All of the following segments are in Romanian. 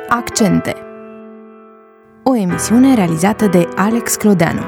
Accente. O emisiune realizată de Alex Clodeanu.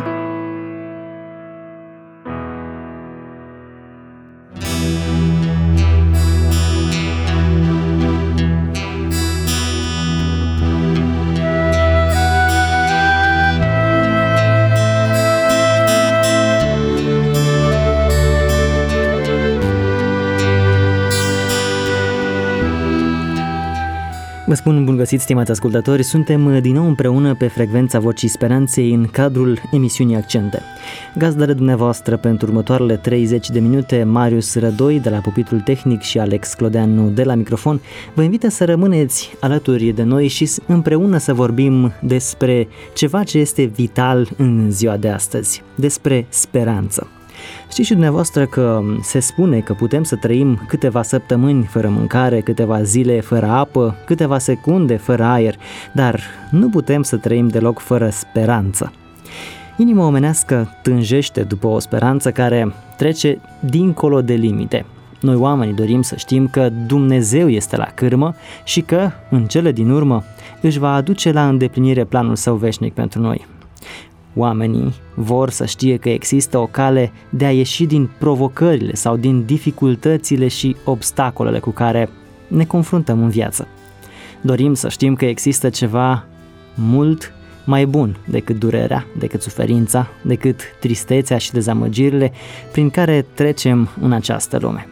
Vă spun bun găsit, stimați ascultători, suntem din nou împreună pe frecvența Vocii Speranței în cadrul emisiunii Accente. Gazdele dumneavoastră pentru următoarele 30 de minute, Marius Rădoi de la pupitrul tehnic și Alex Clodeanu de la microfon, vă invită să rămâneți alături de noi și împreună să vorbim despre ceva ce este vital în ziua de astăzi, despre speranță. Știți și dumneavoastră că se spune că putem să trăim câteva săptămâni fără mâncare, câteva zile fără apă, câteva secunde fără aer, dar nu putem să trăim deloc fără speranță. Inima omenească tânjește după o speranță care trece dincolo de limite. Noi oamenii dorim să știm că Dumnezeu este la cârmă și că, în cele din urmă, își va aduce la îndeplinire planul său veșnic pentru noi. Oamenii vor să știe că există o cale de a ieși din provocările sau din dificultățile și obstacolele cu care ne confruntăm în viață. Dorim să știm că există ceva mult mai bun decât durerea, decât suferința, decât tristețea și dezamăgirile prin care trecem în această lume.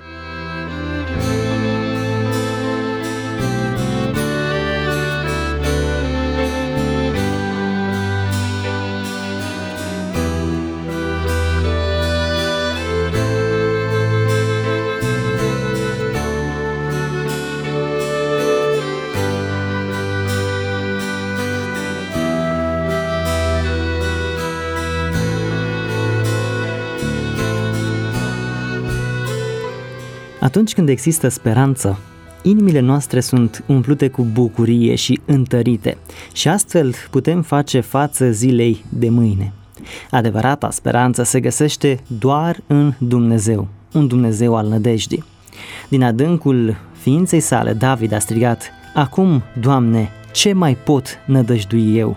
Atunci când există speranță, inimile noastre sunt umplute cu bucurie și întărite și astfel putem face față zilei de mâine. Adevărata speranță se găsește doar în Dumnezeu, un Dumnezeu al nădejdii. Din adâncul ființei sale, David a strigat: „Acum, Doamne, ce mai pot nădăjdui eu?”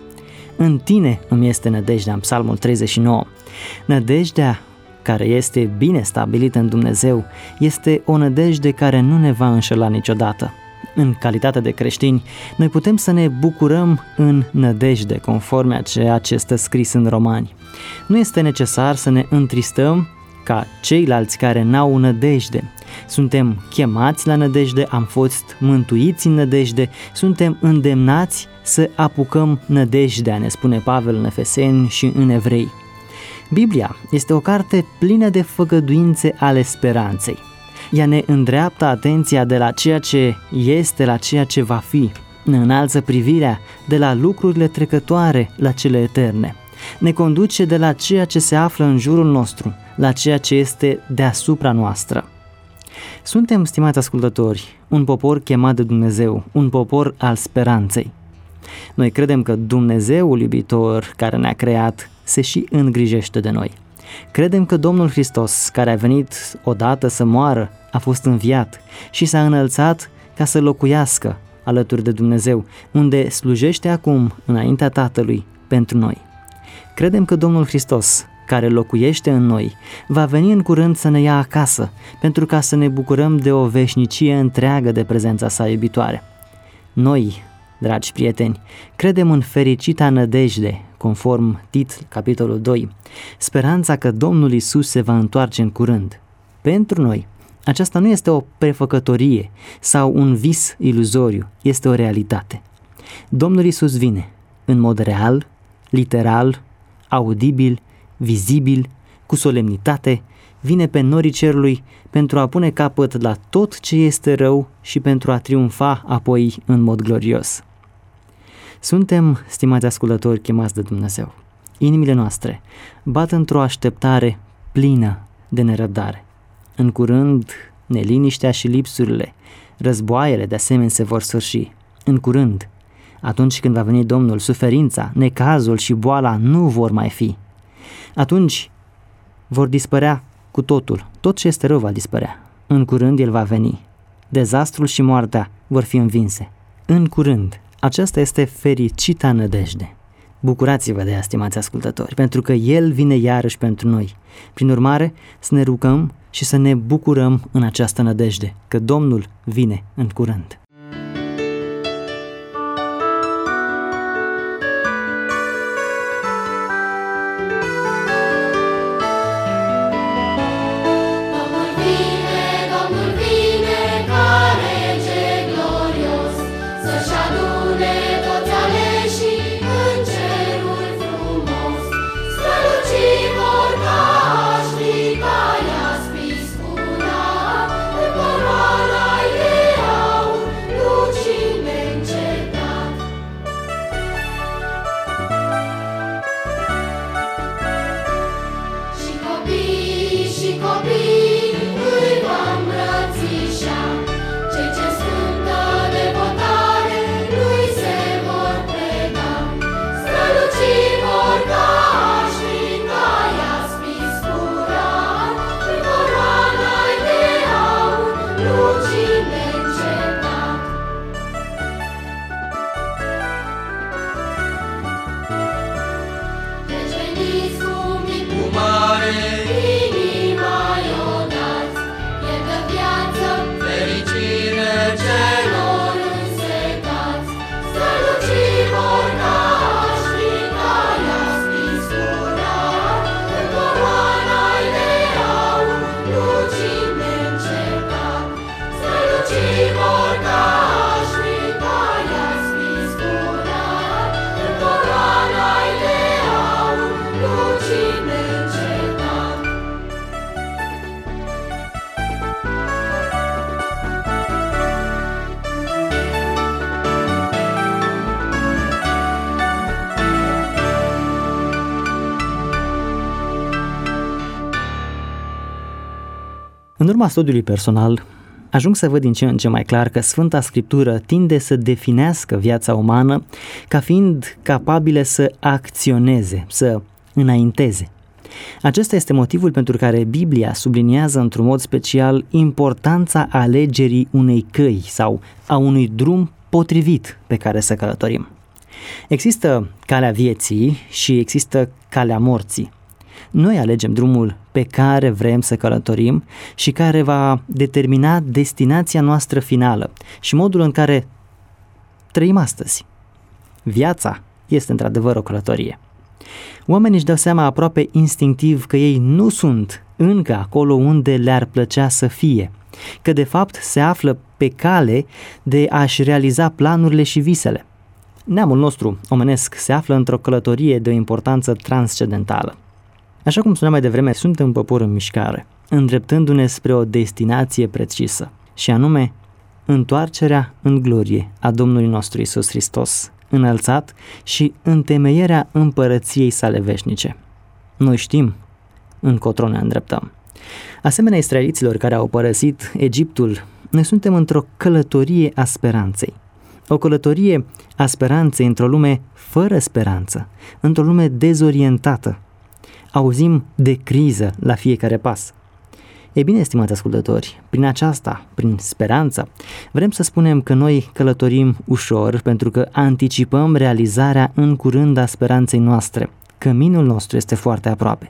În Tine îmi este nădejdea, în Psalmul 39. Nădejdea care este bine stabilită în Dumnezeu, este o nădejde care nu ne va înșela niciodată. În calitate de creștini, noi putem să ne bucurăm în nădejde, conform a ceea ce stă scris în Romani. Nu este necesar să ne întristăm ca ceilalți care n-au nădejde. Suntem chemați la nădejde, am fost mântuiți în nădejde, suntem îndemnați să apucăm nădejdea, ne spune Pavel în Efeseni și în Evrei. Biblia este o carte plină de făgăduințe ale speranței. Ea ne îndreaptă atenția de la ceea ce este la ceea ce va fi, ne înalță privirea de la lucrurile trecătoare la cele eterne, ne conduce de la ceea ce se află în jurul nostru, la ceea ce este deasupra noastră. Suntem, stimați ascultători, un popor chemat de Dumnezeu, un popor al speranței. Noi credem că Dumnezeul iubitor care ne-a creat se și îngrijește de noi. Credem că Domnul Hristos, care a venit odată să moară, a fost înviat și s-a înălțat ca să locuiască alături de Dumnezeu, unde slujește acum înaintea Tatălui pentru noi. Credem că Domnul Hristos, care locuiește în noi, va veni în curând să ne ia acasă, pentru ca să ne bucurăm de o veșnicie întreagă de prezența sa iubitoare. Noi, dragi prieteni, credem în fericita nădejde, conform Tit, capitolul 2, speranța că Domnul Iisus se va întoarce în curând. Pentru noi, aceasta nu este o prefăcătorie sau un vis iluzoriu, este o realitate. Domnul Iisus vine în mod real, literal, audibil, vizibil, cu solemnitate, vine pe norii cerului pentru a pune capăt la tot ce este rău și pentru a triumfa apoi în mod glorios. Suntem, stimați ascultători, chemați de Dumnezeu. Inimile noastre bat într-o așteptare plină de nerăbdare. În curând, neliniștea și lipsurile, războaiele de asemenea se vor sfârși. În curând, atunci când va veni Domnul, suferința, necazul și boala nu vor mai fi. Atunci vor dispărea cu totul, tot ce este rău va dispărea. În curând El va veni. Dezastrul și moartea vor fi învinse. În curând, Aceasta este fericita nădejde. Bucurați-vă de ea, stimați ascultători, pentru că El vine iarăși pentru noi. Prin urmare, să ne rugăm și să ne bucurăm în această nădejde, că Domnul vine în curând. În urma studiului personal, ajung să văd din ce în ce mai clar că Sfânta Scriptură tinde să definească viața umană ca fiind capabilă să acționeze, să înainteze. Acesta este motivul pentru care Biblia subliniază într-un mod special importanța alegerii unei căi sau a unui drum potrivit pe care să călătorim. Există calea vieții și există calea morții. Noi alegem drumul pe care vrem să călătorim și care va determina destinația noastră finală și modul în care trăim astăzi. Viața este într-adevăr o călătorie. Oamenii își dau seama aproape instinctiv că ei nu sunt încă acolo unde le-ar plăcea să fie, că de fapt se află pe cale de a-și realiza planurile și visele. Neamul nostru omenesc se află într-o călătorie de o importanță transcendentală. Așa cum spuneam mai devreme, suntem un popor în mișcare, îndreptându-ne spre o destinație precisă, și anume întoarcerea în glorie a Domnului nostru Iisus Hristos, înălțat, și întemeierea împărăției sale veșnice. Noi știm încotro ne îndreptăm. Asemenea israeliților care au părăsit Egiptul, noi suntem într-o călătorie a speranței. O călătorie a speranței într-o lume fără speranță, într-o lume dezorientată. Auzim de criză la fiecare pas. Ei bine, stimați ascultători, prin aceasta, prin speranță, vrem să spunem că noi călătorim ușor pentru că anticipăm realizarea în curând a speranței noastre. Căminul nostru este foarte aproape.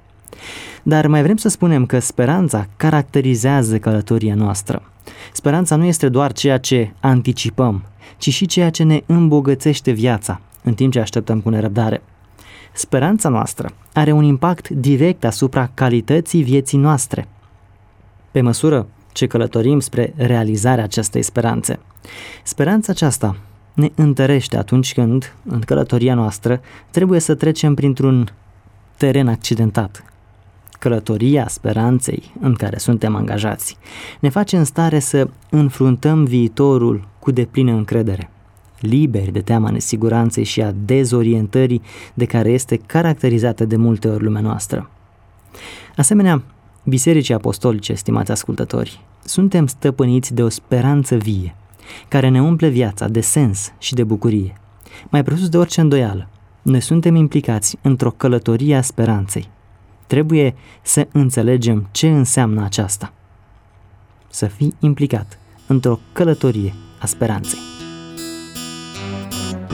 Dar mai vrem să spunem că speranța caracterizează călătoria noastră. Speranța nu este doar ceea ce anticipăm, ci și ceea ce ne îmbogățește viața, în timp ce așteptăm cu nerăbdare. Speranța noastră are un impact direct asupra calității vieții noastre, pe măsură ce călătorim spre realizarea acestei speranțe. Speranța aceasta ne întărește atunci când, în călătoria noastră, trebuie să trecem printr-un teren accidentat. Călătoria speranței în care suntem angajați ne face în stare să înfruntăm viitorul cu deplină încredere, liberi de teama nesiguranței și a dezorientării de care este caracterizată de multe ori lumea noastră. Asemenea, bisericii apostolice, stimați ascultători, suntem stăpâniți de o speranță vie, care ne umple viața de sens și de bucurie. Mai presus de orice îndoială, noi suntem implicați într-o călătorie a speranței. Trebuie să înțelegem ce înseamnă aceasta. Să fii implicat într-o călătorie a speranței.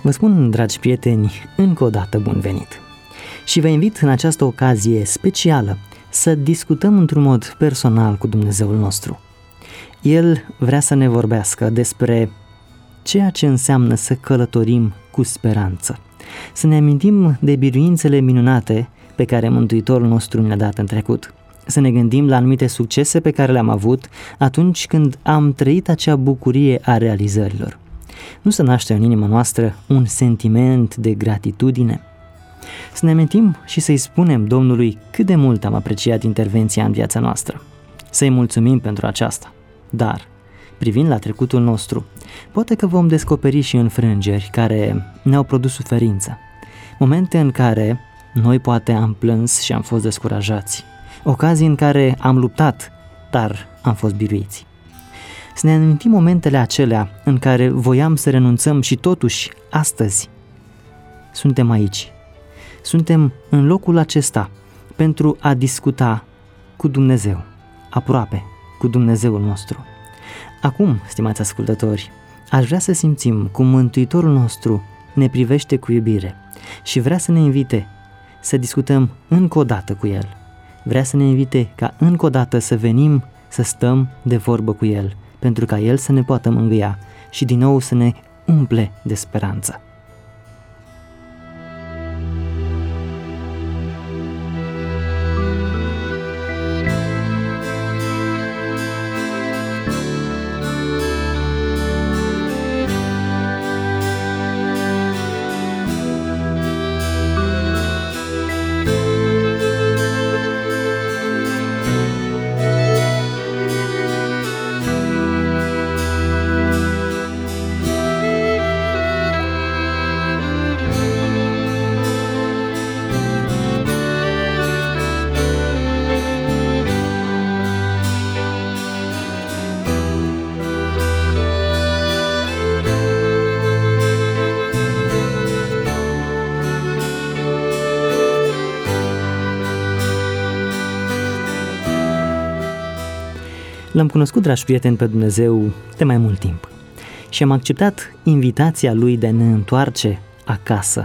Vă spun, dragi prieteni, încă o dată bun venit! Și vă invit în această ocazie specială să discutăm într-un mod personal cu Dumnezeul nostru. El vrea să ne vorbească despre ceea ce înseamnă să călătorim cu speranță, să ne amintim de biruințele minunate pe care Mântuitorul nostru ne-a dat în trecut, să ne gândim la anumite succese pe care le-am avut atunci când am trăit acea bucurie a realizărilor. Nu se naște în inima noastră un sentiment de gratitudine? Să ne amintim și să-i spunem Domnului cât de mult am apreciat intervenția în viața noastră. Să-i mulțumim pentru aceasta. Dar, privind la trecutul nostru, poate că vom descoperi și înfrângeri care ne-au produs suferință. Momente în care noi poate am plâns și am fost descurajați. Ocazii în care am luptat, dar am fost biruiți. Să ne amintim momentele acelea în care voiam să renunțăm și totuși, astăzi, suntem aici. Suntem în locul acesta pentru a discuta cu Dumnezeu, aproape cu Dumnezeul nostru. Acum, stimați ascultători, aș vrea să simțim cum Mântuitorul nostru ne privește cu iubire și vrea să ne invite să discutăm încă o dată cu El. Vrea să ne invite ca încă o dată să venim să stăm de vorbă cu El, pentru ca El să ne poată mângâia și din nou să ne umple de speranță. L-am cunoscut, dragi prieteni, pe Dumnezeu de mai mult timp și am acceptat invitația Lui de a ne întoarce acasă.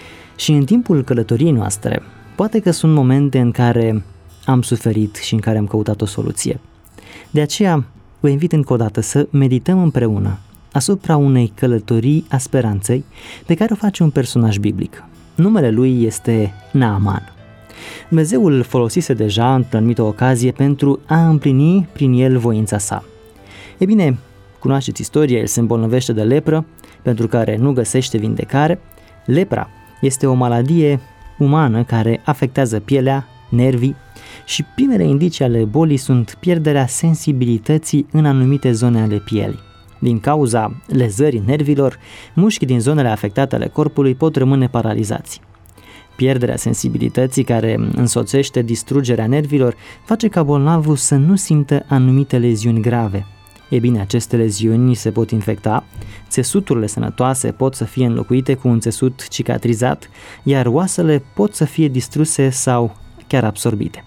Și în timpul călătoriei noastre, poate că sunt momente în care am suferit și în care am căutat o soluție. De aceea, vă invit încă o dată să medităm împreună asupra unei călătorii a speranței pe care o face un personaj biblic. Numele lui este Naaman. Dumnezeu îl folosise deja într-o anumită ocazie pentru a împlini prin el voința sa. E bine, cunoașteți istoria, el se îmbolnăvește de lepră, pentru care nu găsește vindecare. Lepra este o maladie umană care afectează pielea, nervii și primele indicii ale bolii sunt pierderea sensibilității în anumite zone ale pielii. Din cauza lezării nervilor, mușchii din zonele afectate ale corpului pot rămâne paralizați. Pierderea sensibilității care însoțește distrugerea nervilor face ca bolnavul să nu simtă anumite leziuni grave. E bine, aceste leziuni se pot infecta, țesuturile sănătoase pot să fie înlocuite cu un țesut cicatrizat, iar oasele pot să fie distruse sau chiar absorbite.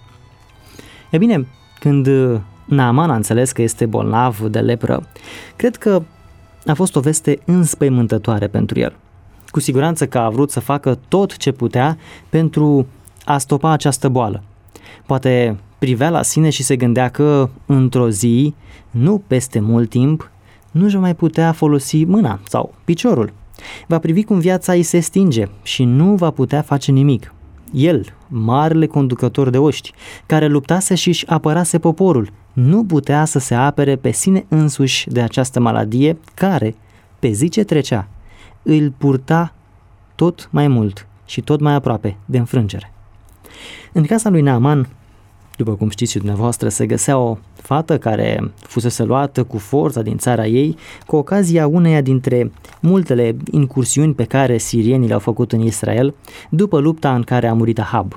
E bine, când Naaman a înțeles că este bolnav de lepră, cred că a fost o veste înspăimântătoare pentru el. Cu siguranță că a vrut să facă tot ce putea pentru a stopa această boală. Poate privea la sine și se gândea că într-o zi, nu peste mult timp, nu își va mai putea folosi mâna sau piciorul. Va privi cum viața îi se stinge și nu va putea face nimic. El, marele conducător de oști, care luptase și își apărase poporul, nu putea să se apere pe sine însuși de această maladie care, pe zi ce trecea, îl purta tot mai mult și tot mai aproape de înfrângere. În casa lui Naaman, după cum știți și dumneavoastră, se găsea o fată care fusese luată cu forța din țara ei cu ocazia uneia dintre multele incursiuni pe care sirienii le-au făcut în Israel după lupta în care a murit Ahab.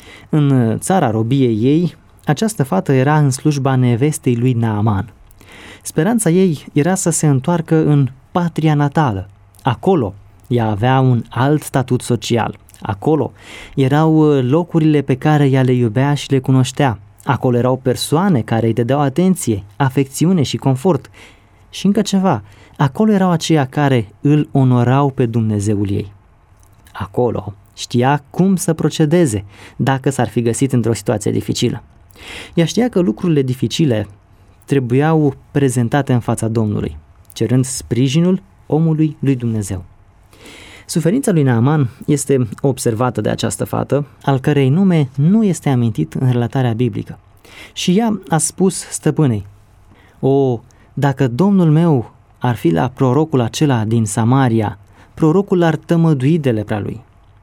În țara robiei ei, această fată era în slujba nevestei lui Naaman. Speranța ei era să se întoarcă în patria natală. Acolo ea avea un alt statut social. Acolo erau locurile pe care ea le iubea și le cunoștea. Acolo erau persoane care îi dădeau atenție, afecțiune și confort. Și încă ceva, acolo erau aceia care îl onorau pe Dumnezeul ei. Acolo știa cum să procedeze dacă s-ar fi găsit într-o situație dificilă. Ea știa că lucrurile dificile trebuiau prezentate în fața Domnului, cerând sprijinul omului lui Dumnezeu. Suferința lui Naaman este observată de această fată, al cărei nume nu este amintit în relatarea biblică. Și ea a spus stăpânei: "O, dacă Domnul meu ar fi la prorocul acela din Samaria, prorocul ar tămădui de lepra lui."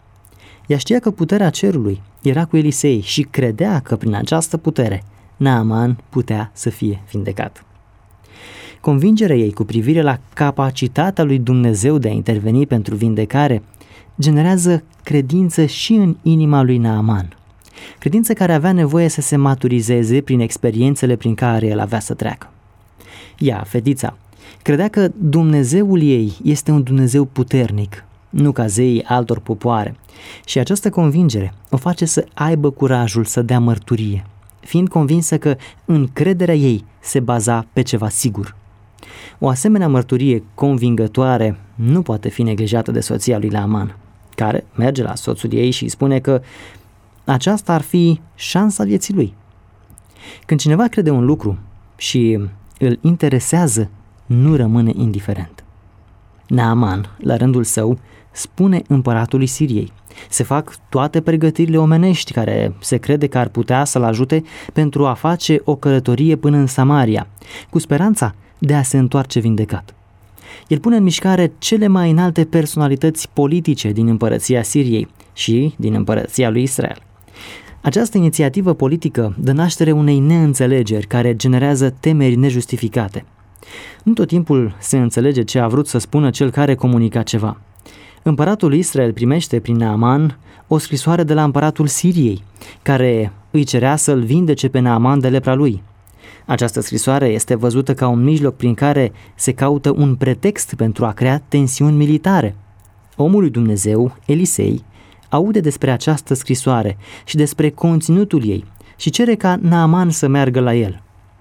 Ea știa că puterea cerului era cu Elisei și credea că prin această putere Naaman putea să fie vindecat. Convingerea ei cu privire la capacitatea lui Dumnezeu de a interveni pentru vindecare generează credință și în inima lui Naaman. Credință care avea nevoie să se maturizeze prin experiențele prin care el avea să treacă. Ea, fetița, credea că Dumnezeul ei este un Dumnezeu puternic, nu ca zeii altor popoare, și această convingere o face să aibă curajul să dea mărturie, fiind convinsă că încrederea ei se baza pe ceva sigur. O asemenea mărturie convingătoare nu poate fi neglijată de soția lui Naaman, care merge la soțul ei și îi spune că aceasta ar fi șansa vieții lui. Când cineva crede un lucru și îl interesează, nu rămâne indiferent. Naaman, la rândul său, spune împăratului Siriei: se fac toate pregătirile omenești care se crede că ar putea să-l ajute pentru a face o călătorie până în Samaria, cu speranța de a se întoarce vindecat. El pune în mișcare cele mai înalte personalități politice din împărăția Siriei și din împărăția lui Israel. Această inițiativă politică dă naștere unei neînțelegeri care generează temeri nejustificate. Nu tot timpul se înțelege ce a vrut să spună cel care comunica ceva. Împăratul Israel primește prin Naaman o scrisoare de la împăratul Siriei, care îi cerea să-l vindece pe Naaman de lepra lui. Această scrisoare este văzută ca un mijloc prin care se caută un pretext pentru a crea tensiuni militare. Omul lui Dumnezeu, Elisei, aude despre această scrisoare și despre conținutul ei și cere ca Naaman să meargă la el.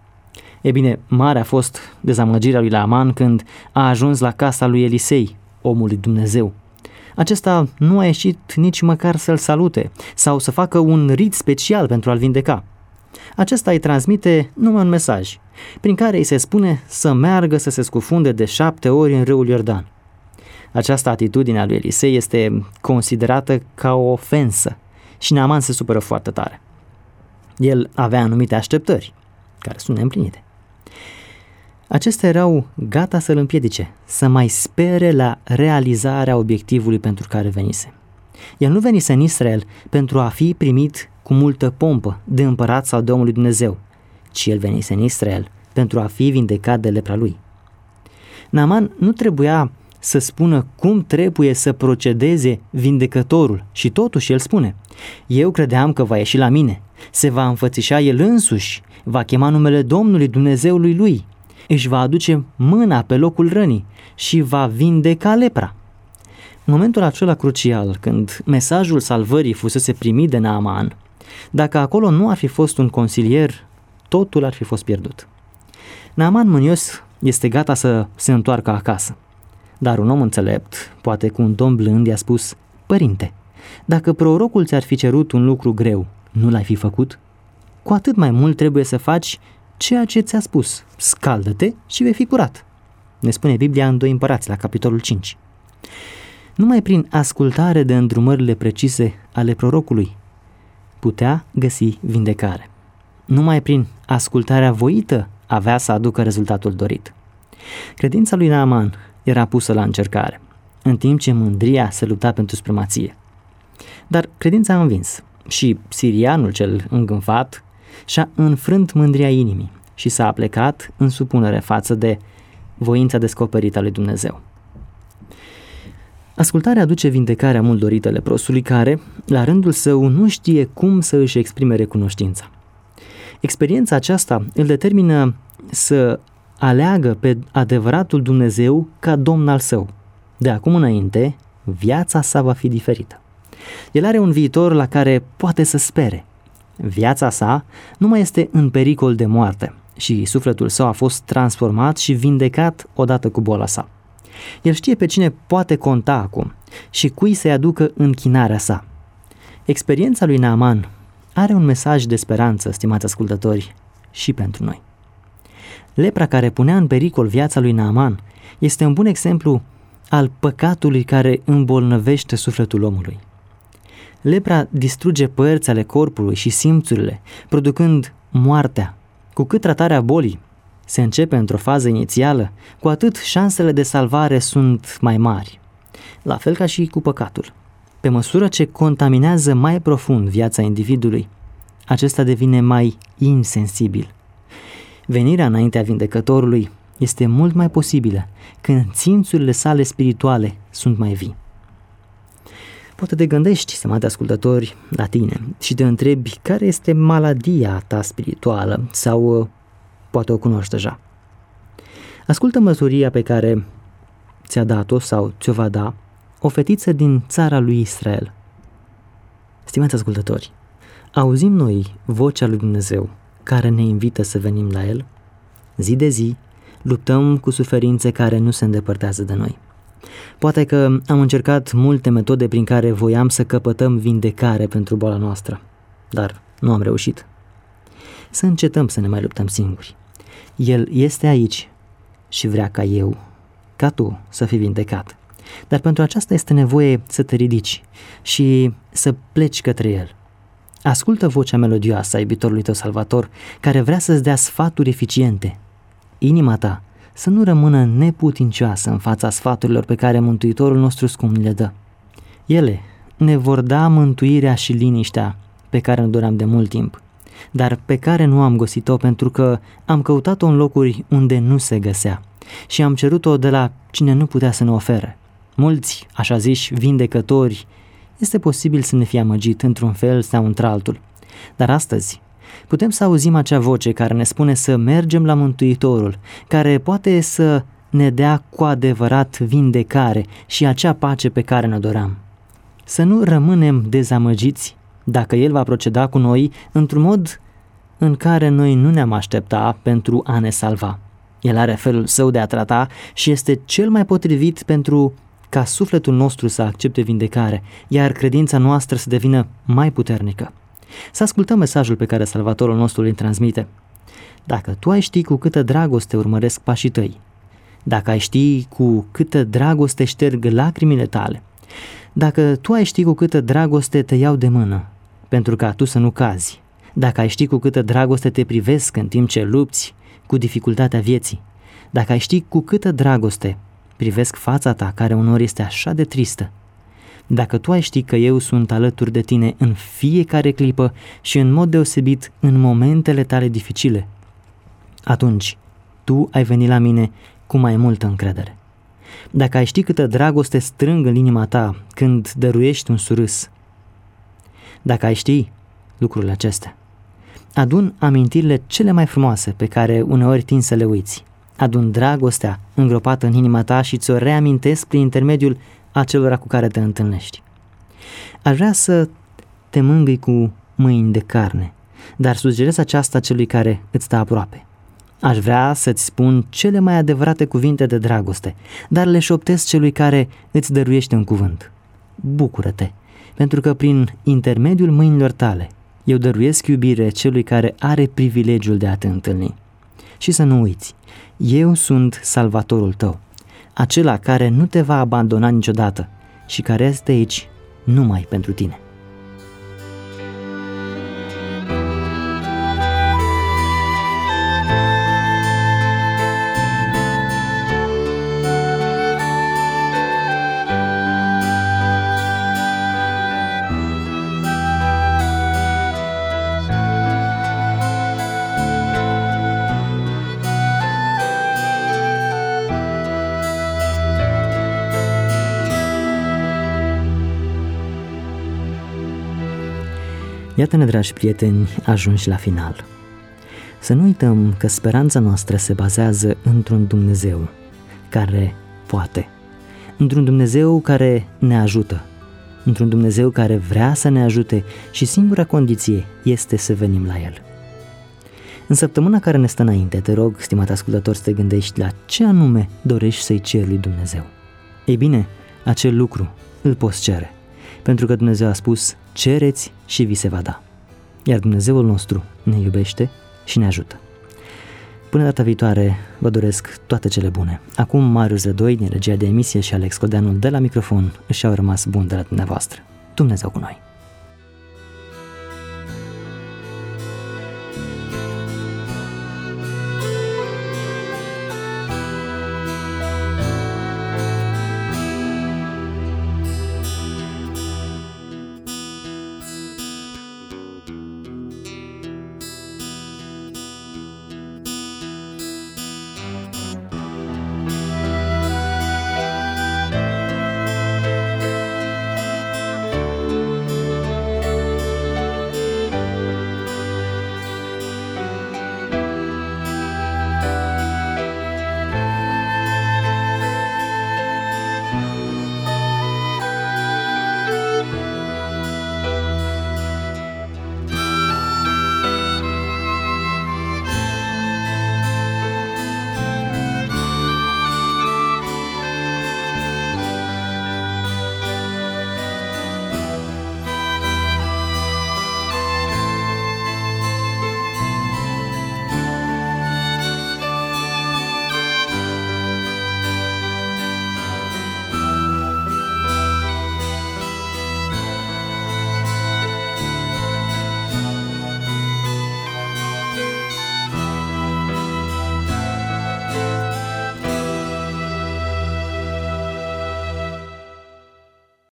E bine, mare a fost dezamăgirea lui Naaman când a ajuns la casa lui Elisei, omul lui Dumnezeu. Acesta nu a ieșit nici măcar să-l salute sau să facă un rit special pentru a-l vindeca. Acesta îi transmite numai un mesaj, prin care îi se spune să meargă să se scufunde de 7 ori în râul Iordan. Această atitudine a lui Elisei este considerată ca o ofensă și Naaman se supără foarte tare. El avea anumite așteptări, care sunt neîmplinite. Acestea erau gata să-l împiedice, să mai spere la realizarea obiectivului pentru care venise. El nu venise în Israel pentru a fi primit cu multă pompă de împărat sau de omul lui Dumnezeu, ci el venise în Israel pentru a fi vindecat de lepra lui. Naaman nu trebuia să spună cum trebuie să procedeze vindecătorul și totuși el spune: eu credeam că va ieși la mine, se va înfățișa el însuși, va chema numele Domnului Dumnezeului lui, își va aduce mâna pe locul rănii și va vindeca lepra. În momentul acela crucial, când mesajul salvării fusese primit de Naaman, dacă acolo nu ar fi fost un consilier, totul ar fi fost pierdut. Naaman mânios este gata să se întoarcă acasă, dar un om înțelept, poate cu un domn blând, i-a spus: părinte, dacă prorocul ți-ar fi cerut un lucru greu, nu l-ai fi făcut? Cu atât mai mult trebuie să faci ceea ce ți-a spus: scaldă-te și vei fi curat. Ne spune Biblia în 2 Împărați, la capitolul 5. Numai prin ascultare de îndrumările precise ale prorocului putea găsi vindecare. Numai prin ascultarea voită avea să aducă rezultatul dorit. Credința lui Naaman era pusă la încercare, în timp ce mândria se lupta pentru supremație. Dar credința a învins și sirianul cel îngânfat și-a înfrânt mândria inimii și s-a aplecat în supunere față de voința descoperită a lui Dumnezeu. Ascultarea aduce vindecarea mult dorită leprosului care, la rândul său, nu știe cum să își exprime recunoștința. Experiența aceasta îl determină să aleagă pe adevăratul Dumnezeu ca Domn al său. De acum înainte, viața sa va fi diferită. El are un viitor la care poate să spere. Viața sa nu mai este în pericol de moarte, și sufletul său a fost transformat și vindecat odată cu boala sa. El știe pe cine poate conta acum și cui să-i aducă închinarea sa. Experiența lui Naaman are un mesaj de speranță, stimați ascultători, și pentru noi. Lepra care punea în pericol viața lui Naaman este un bun exemplu al păcatului care îmbolnăvește sufletul omului. Lepra distruge părți ale corpului și simțurile, producând moartea. Cu cât tratarea bolii se începe într-o fază inițială, cu atât șansele de salvare sunt mai mari. La fel ca și cu păcatul. Pe măsură ce contaminează mai profund viața individului, acesta devine mai insensibil. Venirea înaintea vindecătorului este mult mai posibilă când simțurile sale spirituale sunt mai vii. Poate te gândești, stimate ascultători, la tine și te întrebi care este maladia ta spirituală sau poate o cunoști deja. Ascultă mărturia pe care ți-a dat-o sau ți-o va da o fetiță din țara lui Israel. Stimați ascultători, auzim noi vocea lui Dumnezeu care ne invită să venim la El? Zi de zi luptăm cu suferințe care nu se îndepărtează de noi. Poate că am încercat multe metode prin care voiam să căpătăm vindecare pentru boala noastră, dar nu am reușit. Să încetăm să ne mai luptăm singuri. El este aici și vrea ca eu, ca tu, să fii vindecat. Dar pentru aceasta este nevoie să te ridici și să pleci către El. Ascultă vocea melodioasă a iubitorului tău Salvator, care vrea să-ți dea sfaturi eficiente. Inima ta să nu rămână neputincioasă în fața sfaturilor pe care Mântuitorul nostru scump le dă. Ele ne vor da mântuirea și liniștea pe care ne doream de mult timp, dar pe care nu am găsit-o pentru că am căutat-o în locuri unde nu se găsea și am cerut-o de la cine nu putea să ne ofere. Mulți, așa ziși, vindecători, este posibil să ne fie amăgit într-un fel sau într-altul, dar astăzi putem să auzim acea voce care ne spune să mergem la Mântuitorul, care poate să ne dea cu adevărat vindecare și acea pace pe care ne doream. Să nu rămânem dezamăgiți dacă El va proceda cu noi într-un mod în care noi nu ne-am aștepta pentru a ne salva. El are felul său de a trata și este cel mai potrivit pentru ca sufletul nostru să accepte vindecare, iar credința noastră să devină mai puternică. Să ascultăm mesajul pe care Salvatorul nostru îl transmite. Dacă tu ai ști cu câtă dragoste urmăresc pașii tăi, dacă ai ști cu câtă dragoste șterg lacrimile tale, dacă tu ai ști cu câtă dragoste te iau de mână, pentru ca tu să nu cazi, dacă ai ști cu câtă dragoste te privesc în timp ce lupți cu dificultatea vieții, dacă ai ști cu câtă dragoste privesc fața ta care uneori este așa de tristă, dacă tu ai ști că eu sunt alături de tine în fiecare clipă și în mod deosebit în momentele tale dificile, atunci tu ai venit la mine cu mai multă încredere. Dacă ai ști câtă dragoste strâng în inima ta când dăruiești un surâs, dacă ai ști lucrurile acestea, adun amintirile cele mai frumoase pe care uneori tin să le uiți. Adun dragostea îngropată în inima ta și ți-o reamintesc prin intermediul acelora cu care te întâlnești. Aș vrea să te mângâi cu mâini de carne, dar sugerez aceasta celui care îți stă aproape. Aș vrea să-ți spun cele mai adevărate cuvinte de dragoste, dar le șoptesc celui care îți dăruiește un cuvânt. Bucură-te, pentru că prin intermediul mâinilor tale eu dăruiesc iubire celui care are privilegiul de a te întâlni. Și să nu uiți, eu sunt Salvatorul tău, acela care nu te va abandona niciodată și care este aici numai pentru tine. Iată-ne, dragi prieteni, ajungi la final. Să nu uităm că speranța noastră se bazează într-un Dumnezeu care poate, într-un Dumnezeu care ne ajută, într-un Dumnezeu care vrea să ne ajute și singura condiție este să venim la El. În săptămâna care ne stă înainte, te rog, stimat ascultător, să te gândești la ce anume dorești să-i ceri lui Dumnezeu. Ei bine, acel lucru îl poți cere, pentru că Dumnezeu a spus, cereți și vi se va da. Iar Dumnezeul nostru ne iubește și ne ajută. Până data viitoare, vă doresc toate cele bune. Acum Marius Rădoi din regia de emisie și Alex Codeanul de la microfon își au rămas bun de la dumneavoastră. Dumnezeu cu noi!